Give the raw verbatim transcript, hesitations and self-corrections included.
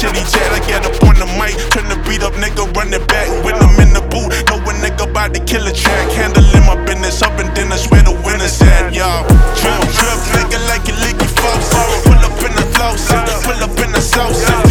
chitty chat. I get up on the mic, turn the beat up, nigga, run it back. When I'm in the booth, know a nigga about to kill a track. Handling my business up and then I swear the winner's at, y'all. Drip, drip, nigga like you leaky folks. Pull up in the flow, pull up in the sauce.